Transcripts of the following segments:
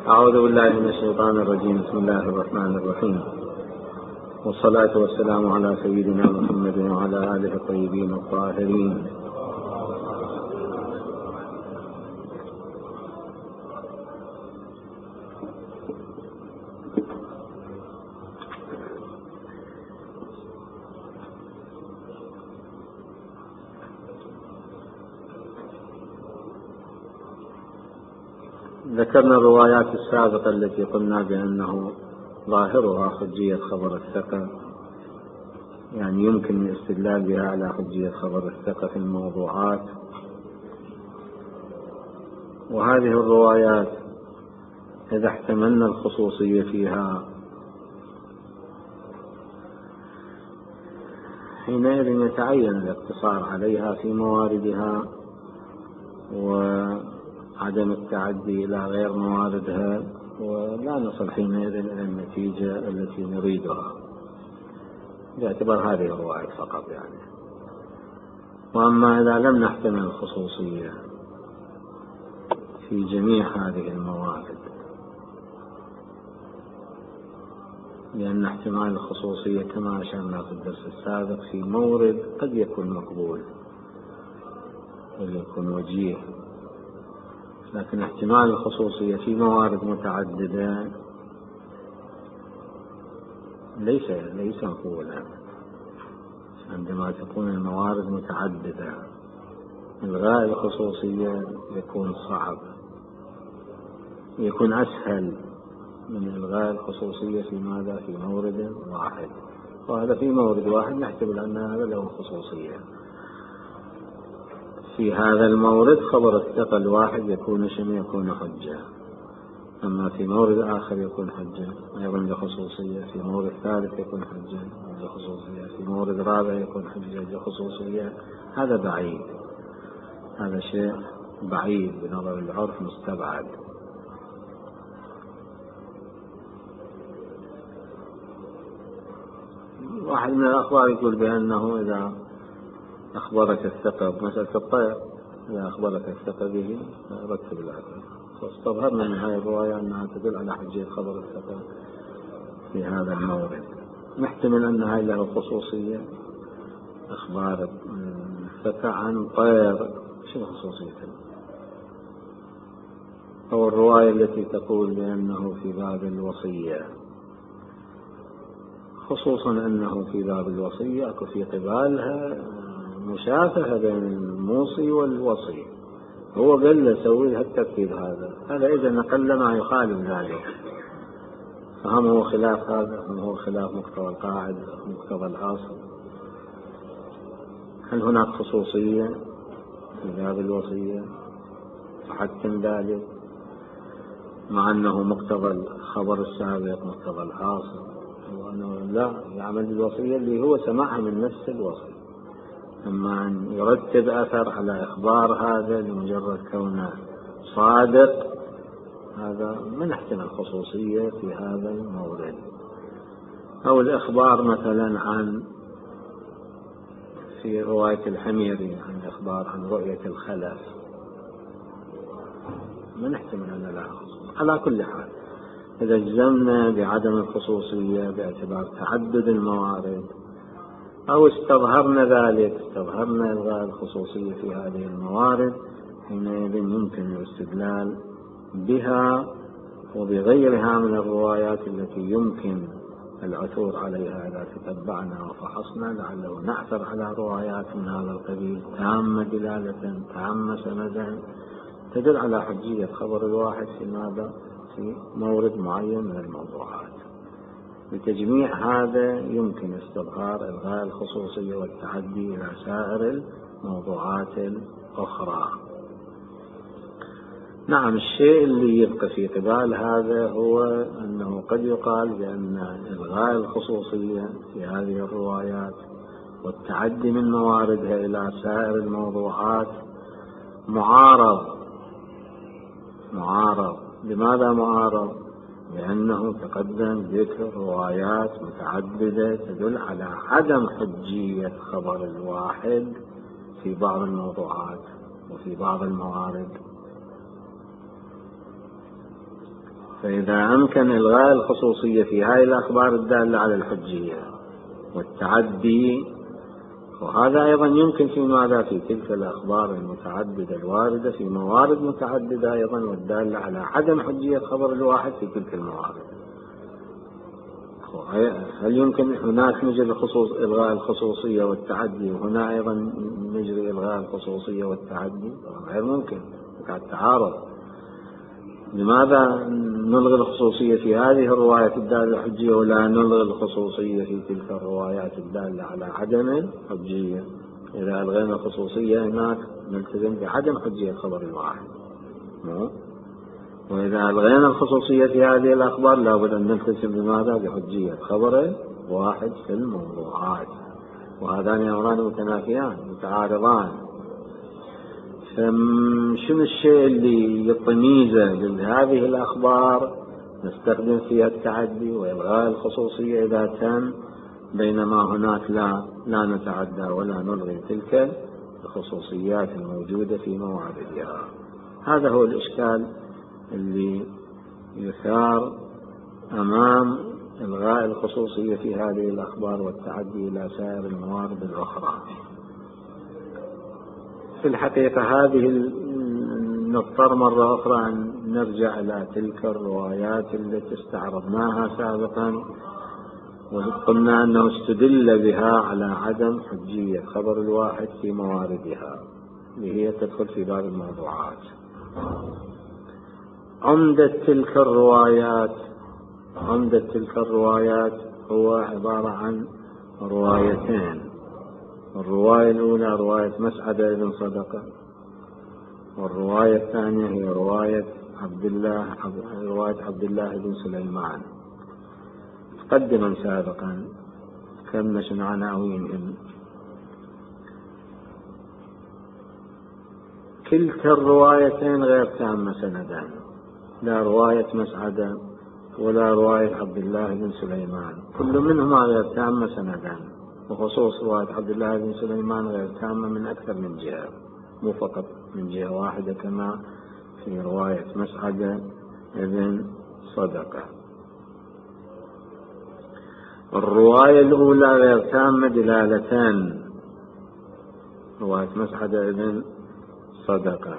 أعوذ بالله من الشيطان الرجيم. بسم الله الرحمن الرحيم، والصلاة والسلام على سيدنا محمد وعلى آله الطيبين الطاهرين. ذكرنا الروايات السابقة التي قلنا بأنه ظاهرها حجية خبر الثقة، يعني يمكن الاستدلال بها على حجية خبر الثقة في الموضوعات. وهذه الروايات إذا احتملنا الخصوصية فيها حينئذ يتعين الاقتصار عليها في مواردها وعدم التعدي إلى غير مواردها، ولا نصل حينئذ إلى النتيجة التي نريدها باعتبار هذه الرواية فقط يعني. وأما إذا لم نحتمل الخصوصية في جميع هذه الموارد، لأن احتمال الخصوصية كما أشرنا في الدرس السابق في مورد قد يكون مقبول قد يكون وجيه، لكن احتمال الخصوصية في موارد متعددة ليس مقبولا. عندما تكون الموارد متعددة إلغاء الخصوصية يكون صعب، يكون أسهل من إلغاء الخصوصية في ماذا؟ في مورد واحد، وهذا في مورد واحد نحتمل أن هذا له خصوصية. في هذا المورد خبر الثقة الواحد يكون حجة، أما في مورد آخر يكون حجة أيضا لخصوصية، في مورد ثالث يكون حجة لخصوصية، في مورد رابع يكون حجة لخصوصية. هذا بعيد، هذا شيء بعيد بنظر العرف، مستبعد. واحد من الأخبار يقول بأنه إذا أخبرك الثقة بمسألة الطير، إذا أخبرك الثقة به رتب الأثر. واستظهرنا من هذه الرواية أنها تدل على حجية خبر الثقة في هذا المورد. نحتمل أنها له خصوصية، أخبار الثقة عن طير شنو خصوصيته؟ أو الرواية التي تقول بأنه في باب الوصية، خصوصا أنه في باب الوصية أكو في قبالها مشافهة بين الموصي والوصي. هو قال له سوي لها الترتيب هذا إذا نقل ما يخالف ذلك، فهم هو خلاف هذا، هم هو خلاف مقتضى القاعدة مقتضى الأصل. هل هناك خصوصية في باب الوصية تحتم ذلك مع أنه مقتضى الخبر السابق مقتضى الأصل، وأنه لا يعمل بالوصية اللي هو سمعها من نفس الوصي، أما أن يرتب أثر على إخبار هذا لمجرد كونه صادق، هذا من احتمال الخصوصية في هذا المورد. أو الإخبار مثلا عن في رواية الحميري عن إخبار عن رؤية الخلف، من احتمال أن لا خصوصية. على كل حال إذا جزمنا بعدم الخصوصية باعتبار تعدد الموارد، أو استظهرنا ذلك، استظهرنا إلغاء الخصوصية في هذه الموارد، حينئذ يمكن الاستدلال بها وبغيرها من الروايات التي يمكن العثور عليها إذا تتبعنا وفحصنا، لعله نعثر على روايات من هذا القبيل تامة دلالة تامة سندا تدل على حجية خبر الواحد في ماذا؟ في مورد معين من الموضوعات. بتجميع هذا يمكن استظهار إلغاء الخصوصية والتعدي إلى سائر الموضوعات الأخرى. نعم، الشيء اللي يبقى في قبال هذا هو أنه قد يقال بأن إلغاء الخصوصية في هذه الروايات والتعدي من مواردها إلى سائر الموضوعات معارض. لماذا معارض؟ لأنه تقدم ذكر روايات متعددة تدل على عدم حجية خبر الواحد في بعض الموضوعات وفي بعض الموارد. فإذا أمكن إلغاء الخصوصية في هذه الأخبار الدالة على الحجية والتعدي، وهذا أيضا يمكن في ماذا؟ في تلك الأخبار المتعددة الواردة في موارد متعددة أيضا والدالة على عدم حجية خبر الواحد في تلك الموارد. هل يمكن هناك نجري إلغاء الخصوصية والتعدي وهنا أيضا نجري إلغاء الخصوصية والتعدي؟ غير ممكن، تعارض. لماذا نلغي الخصوصية في هذه الرواية الدالة على الحجية ولا نلغي الخصوصية في تلك الروايات الدالة على عدم الحجية؟ إذا ألغينا الخصوصية هناك نلتزم بعدم حجية خبر الواحد، وإذا ألغينا الخصوصية في هذه الأخبار لابد أن نلتزم بماذا؟ بحجية خبر واحد في الموضوعات، وهذان أمران متنافيان متعارضان. فشنو الشيء اللي يطميزه لهذه الأخبار نستخدم فيها التعدي وإلغاء الخصوصية إذا كان، بينما هناك لا نتعدى ولا نلغي تلك الخصوصيات الموجودة في مواردها. هذا هو الإشكال اللي يثار أمام إلغاء الخصوصية في هذه الأخبار والتعدي إلى سائر الموارد الأخرى. في الحقيقة هذه نضطر مرة أخرى أن نرجع إلى تلك الروايات التي استعرضناها سابقا وقلنا أنه استدل بها على عدم حجية خبر الواحد في مواردها اللي هي تدخل في باب الموضوعات. عمدة تلك الروايات هو عبارة عن روايتين. الرواية الأولى رواية مسعدة بن صدقة، والرواية الثانية هي رواية عبد الله بن سليمان. مقدما سابقا تكلمنا عن عناوينهم. كلتا الروايتين غير تامة سندا، لا رواية مسعدة ولا رواية عبد الله بن سليمان، كل منهما غير تامة سندا، وخصوص رواية عبد الله بن سليمان غير تامة من أكثر من جهة، مو فقط من جهة واحدة كما في رواية مسعدة بن صدقة. الرواية الأولى غير تامة دلالتان، رواية مسعدة بن صدقة،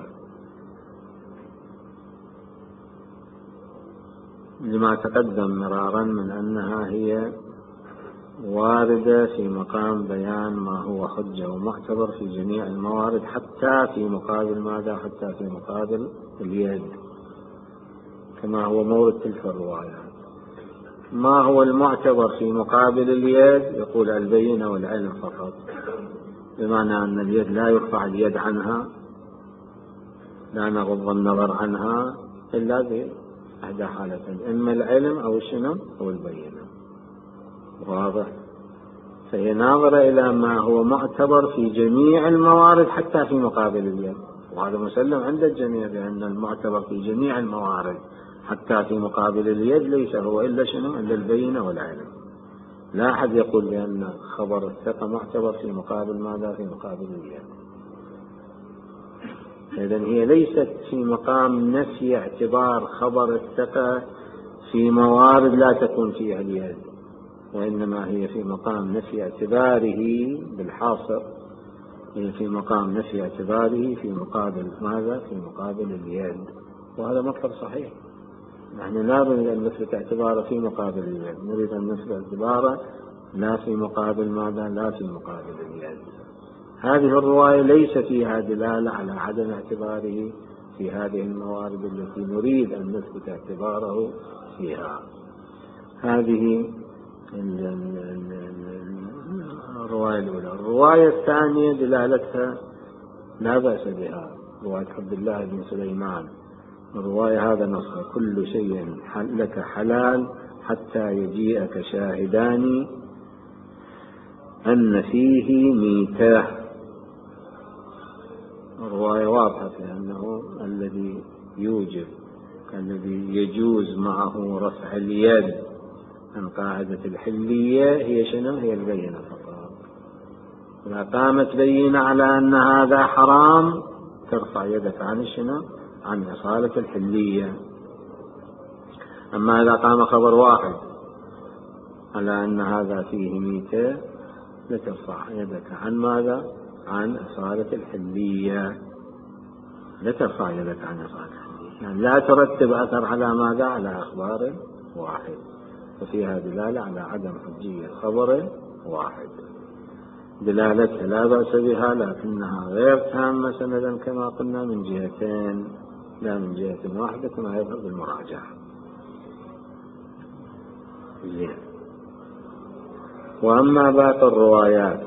لما تقدم مرارا من أنها هي واردة في مقام بيان ما هو حجة ومعتبر في جميع الموارد، حتى في مقابل ماذا؟ حتى في مقابل اليد، كما هو مورد تلك الروايات. ما هو المعتبر في مقابل اليد؟ يقول البينة والعلم فقط، بمعنى أن اليد لا يرفع اليد عنها، لا نغض النظر عنها إلا بإحدى حالتين، إما العلم أو الشنو أو البينة. واضح؟ فهي ناظرة إلى ما هو معتبر في جميع الموارد حتى في مقابل اليد، وهذا مسلم عند الجميع بأن المعتبر في جميع الموارد حتى في مقابل اليد ليس هو إلا شنو؟ إلا البينة والعلم. لا أحد يقول بأن خبر الثقة معتبر في مقابل ماذا؟ في مقابل اليد. إذن هي ليست في مقام نفي اعتبار خبر الثقة في موارد لا تكون فيها اليد، وإنما هي في مقام نفي اعتباره بالحاصر، هي في مقام نفي اعتباره في مقابل ماذا؟ في مقابل اليد. وهذا مطلب صحيح. نحن لا نريد أن نثبت اعتباره في مقابل اليد، نريد أن نثبت اعتباره لا في مقابل ماذا؟ لا في مقابل اليد. هذه الرواية ليس فيها دلالة على عدم اعتباره في هذه الموارد التي نريد أن نثبت اعتباره فيها. هذه الرواية الأولى. الرواية الثانية دلالتها لا بأس بها، رواية عبد الله بن سليمان. الرواية هذا نص: كل شيء لك حلال حتى يجيئك شاهدان أن فيه ميتة. الرواية واضحة في أنه الذي يجوز معه رفع اليد عن قاعدة الحلية هي شنو؟ هي البينة فقط. إذا قامت بينة على أن هذا حرام ترفع يدك عن شنو؟ عن إصالة الحلية. أما إذا قام خبر واحد على أن هذا فيه ميتة لترفع يدك عن ماذا؟ عن أصالة الحلية، لا ترفع يدك عن أصالة الحلية، يعني لا ترتب أثر على ماذا؟ على أخبار واحد، وفيها دلالة على عدم حجية خبر واحد، دلالتها لا بأس بها، لكنها غير تامة سندا كما قلنا من جهتين لا من جهة واحدة كما يظهر بالمراجعة. زين. وأما باقي الروايات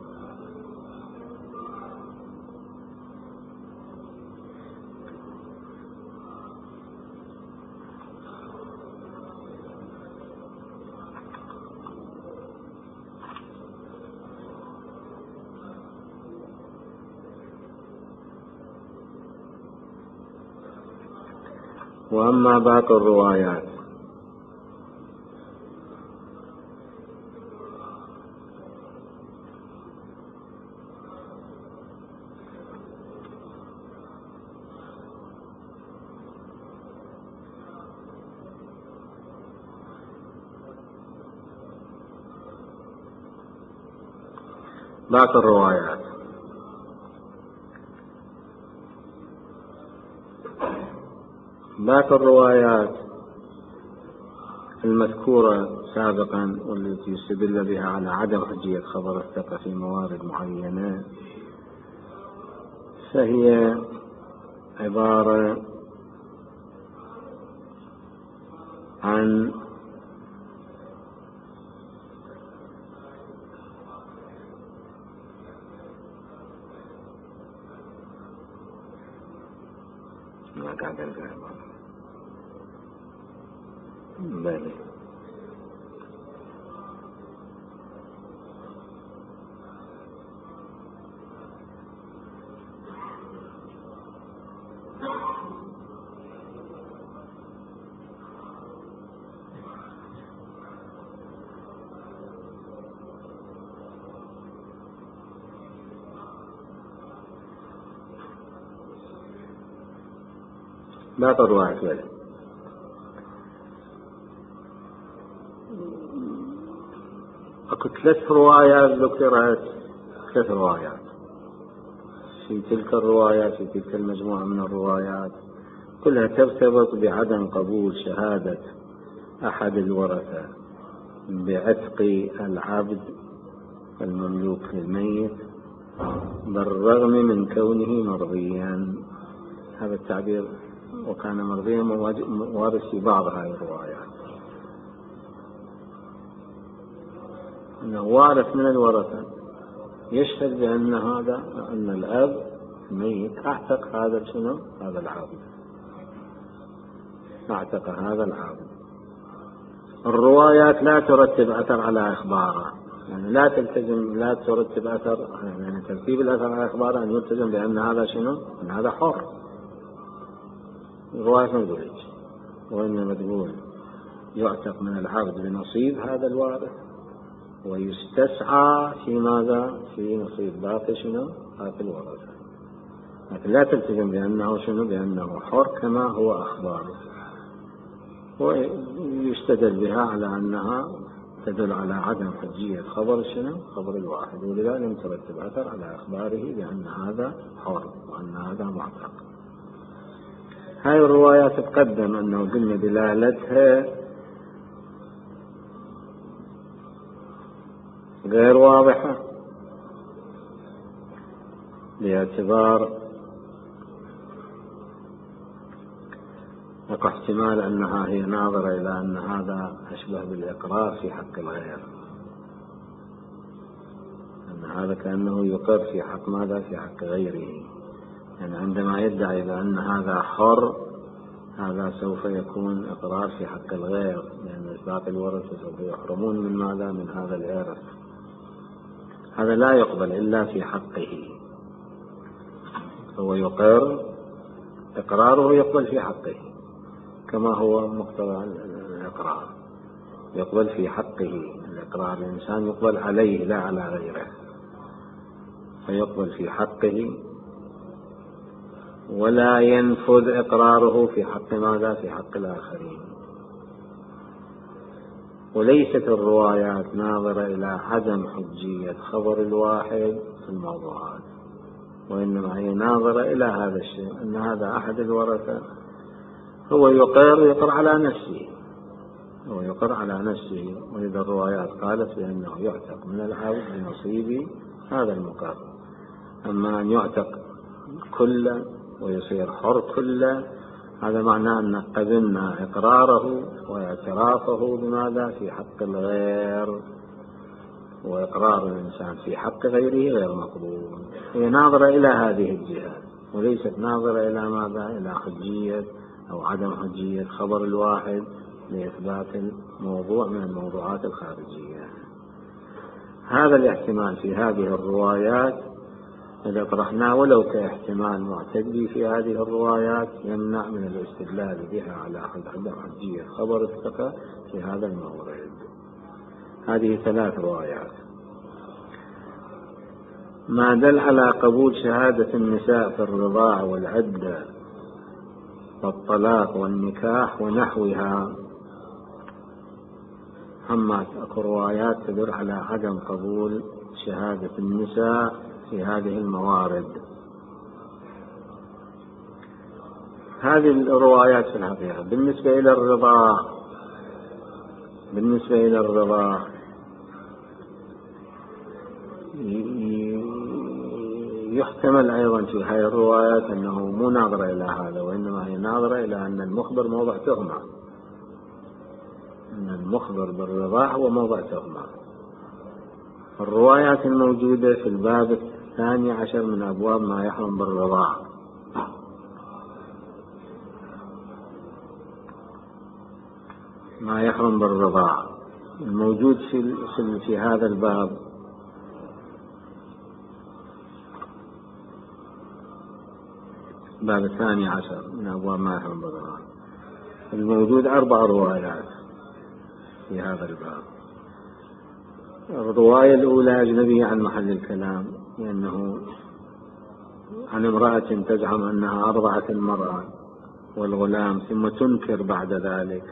باقي الروايات المذكورة سابقا والتي يستدل بها على عدم حجية خبر الثقة في موارد معينة، فهي عبارة عن ما قاعد ألقى بلي باقي الروايات بلي أكو 3 روايات ذكرت، 3 روايات في تلك الروايات، في تلك المجموعة من الروايات كلها ترتبط بعدم قبول شهادة أحد الورثة بعتق العبد المملوك للميت بالرغم من كونه مرضيا. هذا التعبير وكان مرضيا وارد في بعض هذه الروايات، أنه وارث من الورثة يشهد بأن أن الأب الميت أعتق هذا شنو؟ هذا العبد، أعتق هذا العبد. الروايات لا ترتب أثر على إخباره، يعني لا ترتب أثر، يعني ترتيب الأثر على إخباره أن يلتزم بأن هذا شنو؟ أن هذا حر. الرواية ما تقول، وإنما تقول يعتق من العبد بنصيب هذا الوارث ويستسعى في ماذا؟ في نصيب باقي شنو؟ باقي الورثة، لكن لا تلتزم بأنه شنو؟ بأنه حر كما هو أخباره، ويستدل بها على أنها تدل على عدم حجية خبر شنو؟ خبر الواحد، ولذا لم ترتب أثر على أخباره بأن هذا حر وأن هذا معتق. هاي الروايات تقدم أنه قلنا دلالتها غير واضحة باعتبار أكو احتمال أنها هي ناظرة إلى أن هذا أشبه بالإقرار في حق الغير، أن هذا كأنه يقر في حق ماذا؟ في حق غيره، يعني عندما يدعي بأن هذا حر هذا سوف يكون إقرار في حق الغير، لأن باقي الورثة سوف يحرمون من ماذا؟ من هذا الإرث. هذا لا يقبل إلا في حقه، هو يقر، إقراره يقبل في حقه كما هو مقتضى الإقرار، يقبل في حقه. الإقرار الإنسان يقبل عليه لا على غيره، فيقبل في حقه ولا ينفذ إقراره في حق ماذا؟ في حق الآخرين. وليست الروايات ناظرة إلى عدم حجية خبر الواحد في الموضوعات، وإنما هي ناظرة إلى هذا الشيء، أن هذا أحد الورثة هو يقر على نفسه، وإذا الروايات قالت بأنه يعتق من العبد بنصيب هذا المقر. أما أن يعتق كله ويصير حر كله، هذا معناه أن قبلنا إقراره واعترافه بماذا في حق الغير، وإقرار الإنسان في حق غيره غير مقبول. هي ناظرة إلى هذه الجهة، وليست ناظرة إلى ماذا؟ إلى حجية أو عدم حجية خبر الواحد لإثبات الموضوع من الموضوعات الخارجية. هذا الاحتمال في هذه الروايات إذا طرحناه ولو كاحتمال معتدي في هذه الروايات يمنع من الاستدلال بها على عدم حجية خبر الثقة في هذا المورد. هذه 3 روايات. ما دل على قبول شهادة النساء في الرضاع والعدة والطلاق والنكاح ونحوها. أما روايات تدل على عدم قبول شهادة النساء في هذه الموارد. هذه الروايات في الحقيقة بالنسبة إلى الرضاع يحتمل أيضا في هذه الروايات أنه مو ناظرة إلى هذا، وإنما هي ناظرة إلى أن المخبر موضع تهمة، أن المخبر بالرضاع هو موضع تهمة. الروايات الموجودة في الباب 12 من أبواب ما يحرم بالرضاع، الموجود في هذا الباب باب 12 من أبواب ما يحرم بالرضاع، الموجود 4 روايات في هذا الباب. الرواية الأولى أجنبية عن محل الكلام، لأنه عن امرأة تزعم أنها أرضعت المرأة والغلام ثم تنكر بعد ذلك.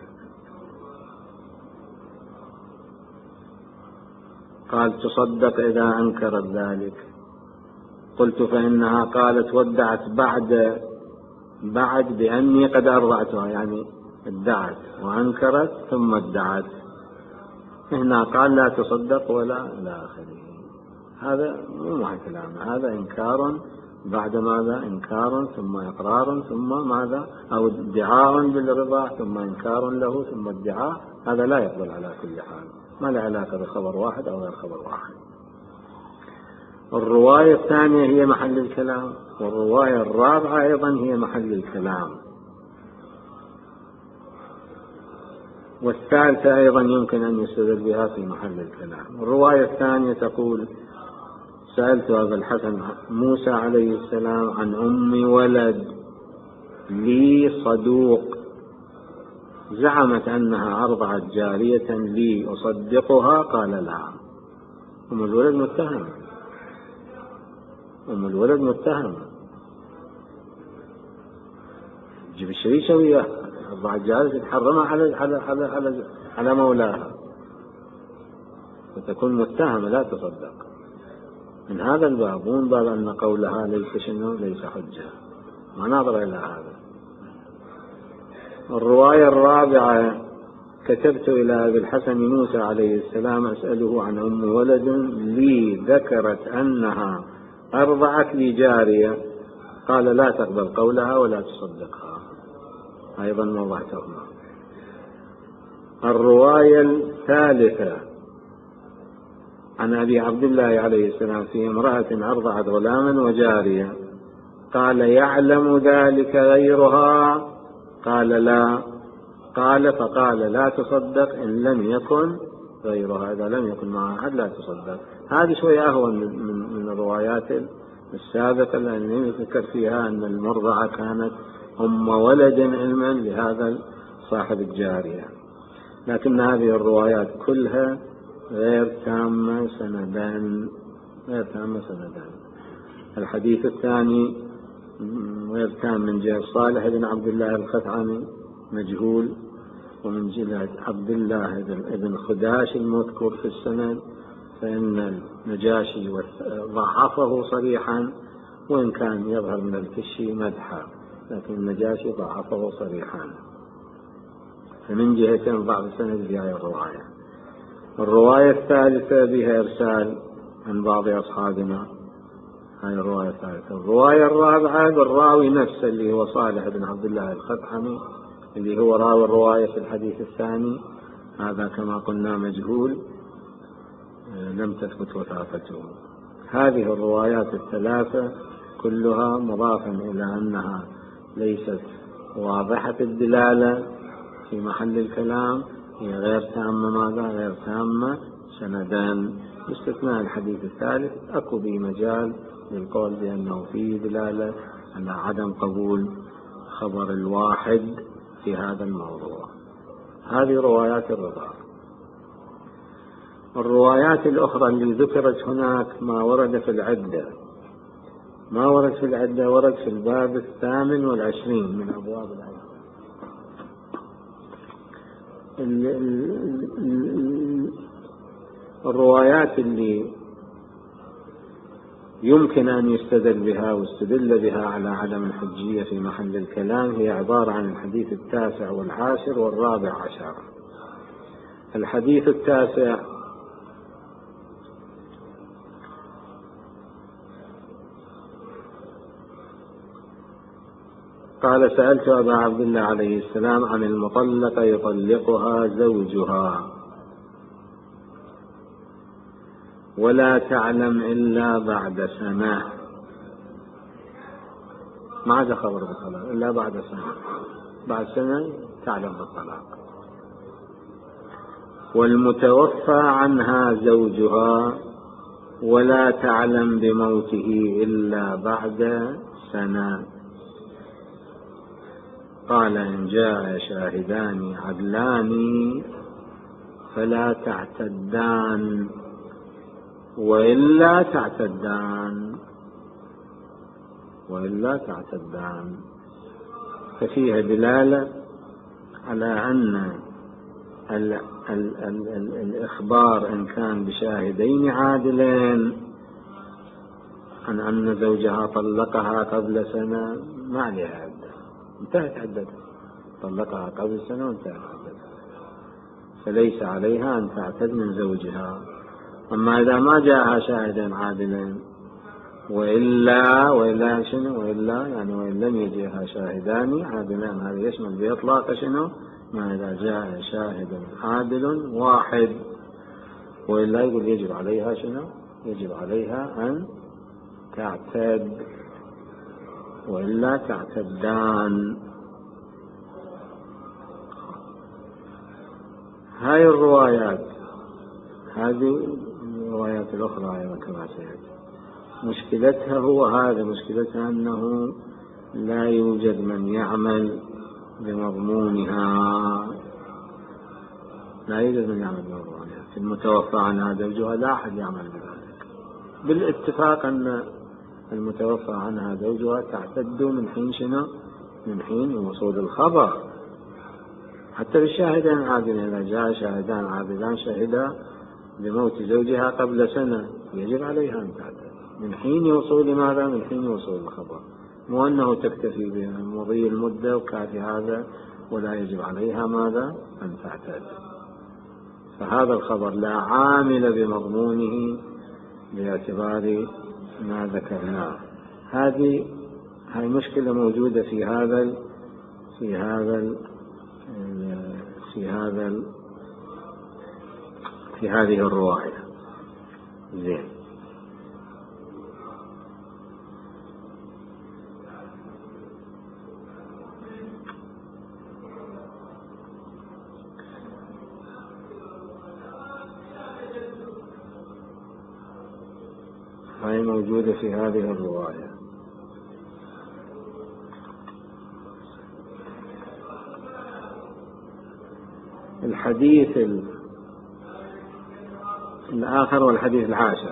قال تصدق إذا أنكرت ذلك. قلت فإنها قالت ودعت بعد بأني قد أرضعتها، يعني ادعت وأنكرت ثم ادعت. هنا قال لا تصدق ولا إلى آخره. هذا مو محل كلام، هذا إنكار بعد ماذا؟ إنكار ثم إقرار ثم ماذا؟ أو ادعاء بالرضا ثم إنكار له ثم ادعاء. هذا لا يقبل على كل حال، ما له علاقة بخبر واحد أو غير خبر واحد. الرواية الثانية هي محل الكلام، والرواية الرابعة أيضا هي محل الكلام، والثالثة أيضا يمكن أن يستدل بها في محل الكلام. الرواية الثانية تقول: سألت أبا الحسن موسى عليه السلام عن أم ولد لي صدوق زعمت أنها أرضعت جارية لي أصدقها؟ قال لا. أم الولد متهمة، جيب الشريشة وياه، أرضعت جارية تحرمها على مولاها، فتكون متهمة لا تصدق. من هذا الباب، من باب أن قولها ليس حجة، ما نظر إلى هذا. الرواية الرابعة: كتبت إلى أبي الحسن موسى عليه السلام أسأله عن أم ولد لي ذكرت أنها أرضعت لي جارية، قال لا تقبل قولها ولا تصدقها، أيضا موضع تهمة. الرواية الثالثة عن أبي عبد الله عليه السلام في امرأة أرضعت غلاما وجارية، قال يعلم ذلك غيرها؟ قال لا. قال فقال لا تصدق إن لم يكن غيرها، إذا لم يكن معها أحد لا تصدق. هذه شوية أهون من الروايات السابقة، لأن يذكر فيها أن المرضعة كانت أم ولد علما لهذا صاحب الجارية، لكن هذه الروايات كلها غير تامة سندان. الحديث الثاني غير تام من جهة صالح بن عبد الله الخثعمي، مجهول ومن جهة عبد الله بن خداش المذكور في السند فإن النجاشي ضعفه صريحا، وإن كان يظهر من الكشي مدحا، لكن النجاشي ضعفه صريحا. فمن جهتين ضعف السند في هذه الرواية. الرواية الثالثة بها إرسال عن بعض أصحابنا، هذه الرواية الثالثة. الرواية الرابعة بالراوي نفسه اللي هو صالح بن عبد الله الخطحمي، اللي هو راوي الرواية في الحديث الثاني، هذا كما قلنا مجهول لم تثبت وثاقته. هذه الروايات الثلاثة كلها مضافا إلى أنها ليست واضحة الدلالة في محل الكلام، هي غير تامة. ماذا غير تامة؟ سندان، باستثناء الحديث الثالث أكو به مجال للقول بأنه فيه دلالة على عدم قبول خبر الواحد في هذا الموضوع. هذه روايات الرضا. الروايات الأخرى اللي ذكرت هناك ما ورد في العدة، ما ورد في العدة ورد في الباب 28 من أبواب العدة. الروايات اللي يمكن أن يستدل بها واستدل بها على عدم الحجية في محل الكلام هي عبارة عن الحديث 9 و10 و14. الحديث 9 قال: سألت أبا عبد الله عليه السلام عن المطلقة يطلقها زوجها ولا تعلم إلا بعد سنة. ما عاد خبر بالطلاق إلا بعد سنة، بعد سنة تعلم بالطلاق. والمتوفى عنها زوجها ولا تعلم بموته إلا بعد سنة. قال: إن جاء شاهدان عدلان فلا تعتدان وإلا تعتدان، وإلا تعتدان. ففيها دلالة على أن الإخبار إن كان بشاهدين عادلين عن أن زوجها طلقها قبل سنة ما عليها عدة، انتهت عدتها، طلقها قبل سنة وانتهت عدتها، فليس عليها أن تعتد من زوجها. أما إذا ما جاءها شاهدين عادلين وإلا شنو؟ وإلا يعني وإن لم يجيها شاهدان عادلين، هذا يشمل بإطلاق شنو؟ ما إذا جاء شاهد عادل واحد، وإلا يقول يجب عليها شنو؟ يجب عليها أن تعتد وإلا تعتدان. هاي الروايات، هذه الروايات الأخرى أيضا كما سيأتي، مشكلتها هو هذا، مشكلتها أنه لا يوجد من يعمل بمضمونها، لا يوجد من يعمل بمضمونها. في المتوفى عنها زوجها لا أحد يعمل بذلك، بالاتفاق أن المتوفى عنها زوجها تعتد من حين شنو؟ من حين وصول الخبر. حتى بالشاهدين عادلين، إذا جاء شاهدان عادلان شهدا بموت زوجها قبل سنة يجب عليها أن تعتد من حين وصول ماذا؟ من حين وصول الخبر، مو أنه تكتفي بمضي المدة وكافي هذا ولا يجب عليها ماذا؟ أن تعتد. فهذا الخبر لا عامل بمضمونه باعتبار ما ذكرناه. هذه مشكلة موجودة في هذه الرواية. زين. هاي موجودة في هذه الرواية. الحديث الآخر والحديث العاشر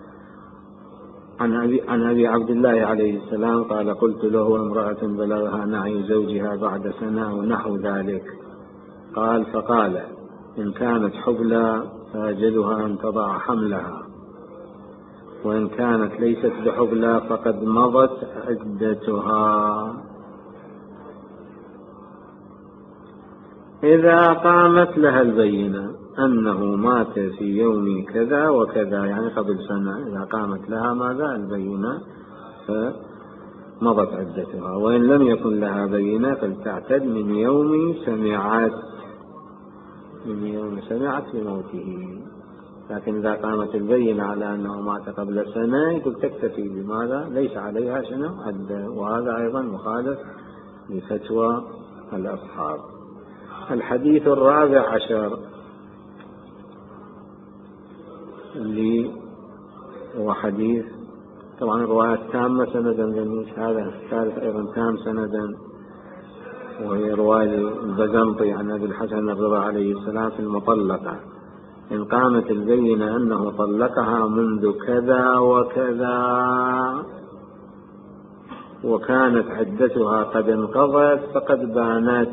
عن أبي عبد الله عليه السلام قال: قلت له: امرأة بلغها نعي زوجها بعد سنة ونحو ذلك، قال فقال إن كانت حبلى فأجلها أن تضع حملها، وإن كانت ليست بحبلى فقد مضت عدتها. إذا قامت لها البينة أنه مات في يوم كذا وكذا، يعني قبل سنة، إذا قامت لها ماذا؟ البينة، فمضت عدتها. وإن لم يكن لها بينة فلتعتد من يوم سمعت بموته. لكن إذا قامت البينة على أنه مات قبل سنة يقول تكتفي بماذا؟ ليس عليها شنو؟ عدة. وهذا أيضا مخالف لفتوى الأصحاب. الحديث الرابع عشر اللي هو حديث طبعا رواية تامة سندا، هذا الثالث أيضا تام سندا، وهي رواية البزنطي عن أبي الحسن الرضا عليه السلام في المطلقة: إن قامت البينة أنه طلقها منذ كذا وكذا وكانت عدتها قد انقضت فقد بانت،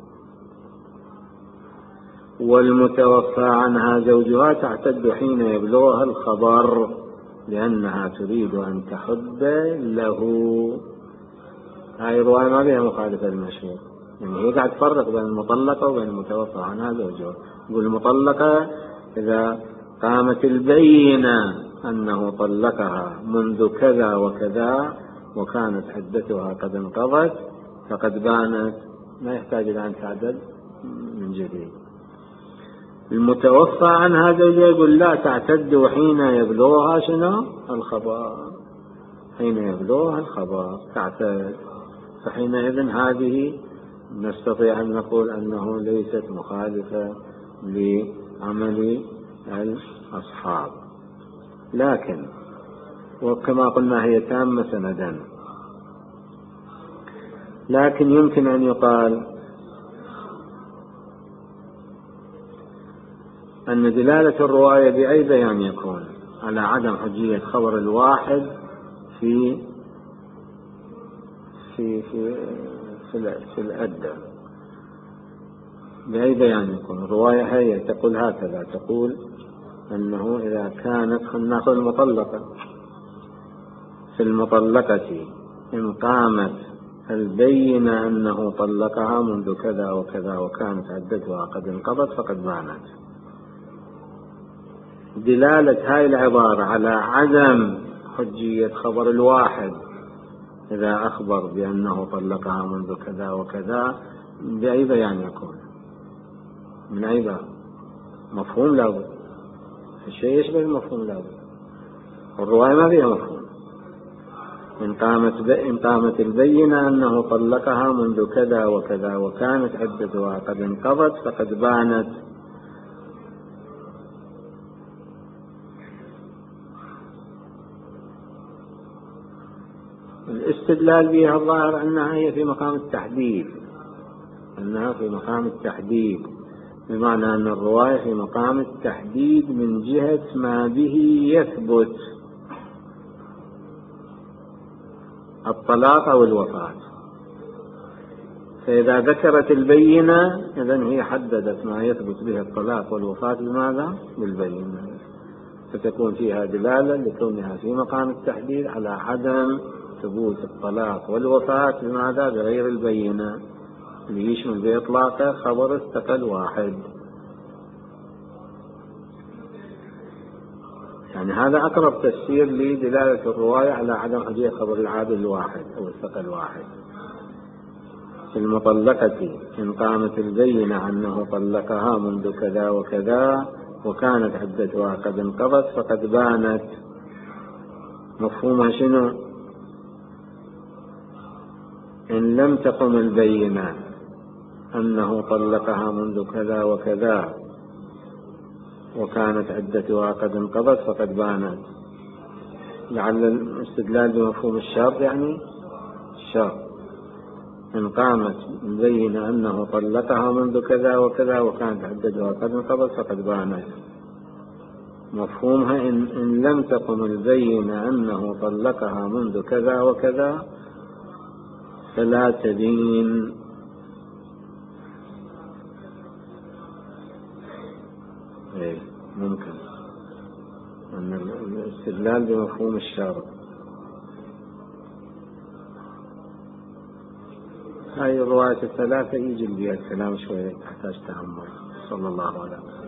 والمتوفى عنها زوجها تعتد حين يبلغها الخبر لأنها تريد أن تحد له. هاي الرواية ما بها مخالفة للمشهور، يعني هي قاعد تفرق بين المطلقة وبين المتوفى عنها زوجها. يقول المطلقة إذا قامت البينة أنه طلقها منذ كذا وكذا وكانت عدتها قد انقضت فقد بانت، ما يحتاج إلى أن تعدد من جديد. المتوفى عنها زوجها يقول لا، تعتد حين يبلغها شنو؟ الخبر. حين يبلغها الخبر تعتد. فحينئذ هذه نستطيع أن نقول أنه ليست مخالفة لعمل الأصحاب. لكن وكما قلنا هي تامة سندا، لكن يمكن أن يقال أن دلالة الرواية بأي بيان يكون على عدم حجية خبر الواحد في في في في الأدى. بأي بيان يكون الرواية هي تقول هكذا، تقول أنه إذا كانت، نأخذ المطلقة، في المطلقة إن قامت البينة أنه طلقها منذ كذا وكذا وكانت عدتها قد انقضت فقد بانت. دلالة هاي العبارة على عدم حجية خبر الواحد إذا أخبر بأنه طلقها منذ كذا وكذا بأي بيان يكون؟ من أي باب؟ مفهوم لابد، الشيء يشبه المفهوم لابد، والرواية ما فيها مفهوم. إن قامت البينة أنه طلقها منذ كذا وكذا وكانت عدتها قد انقضت فقد بانت. الاستدلال بها الظاهر أنها هي في مقام التحديد، أنها في مقام التحديد، بمعنى أن الرواية في مقام التحديد من جهة ما به يثبت الطلاق أو الوفاة. فإذا ذكرت البينة إذن هي حددت ما يثبت به الطلاق والوفاة بماذا؟ بالبينة، فتكون فيها دلالة لكونها في مقام التحديد على عدم ثبوت الطلاق والوفاة بماذا؟ بغير البينة، اللي يشمل بإطلاقه خبر استقل واحد. يعني هذا أقرب تفسير لدلالة الرواية على عدم حجية خبر العادل الواحد أو استقل واحد. في المطلقة إن قامت البينة أنه طلقها منذ كذا وكذا وكانت عدتها قد انقضت فقد بانت، مفهومها شنو؟ إن لم تقم البينة أنه طلقها منذ كذا وكذا وكانت عدتها قد انقضت فقد بانت. لعل الاستدلال بمفهوم الشرط، يعني الشرط إن قامت البينة أنه طلقها منذ كذا وكذا وكانت عدتها قد انقضت فقد بانت. مفهومها إن لم تقم البينة أنه طلقها منذ كذا وكذا فلا تبين. إيه ممكن أن الاستدلال بمفهوم الشارع. هاي الرواية الثلاثة يجي بها الكلام شوية تحتاج تأمل. صلى الله عليه وسلم.